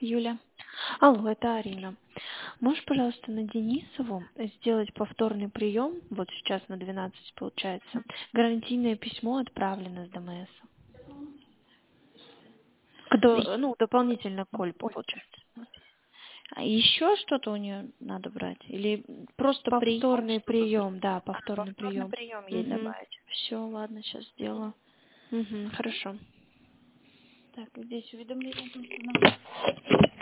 Юля. Алло, это Арина. Можешь, пожалуйста, на Денисову сделать повторный прием, вот сейчас на 12 получается, гарантийное письмо отправлено с ДМС. Ну, дополнительно к Кольпу, получается. А еще что-то у нее надо брать? Или просто прием? Повторный прием, да, повторный Повторный прием. прием ей добавить. Все, ладно, сейчас сделаю. Хорошо. Так, здесь уведомление о том, что нам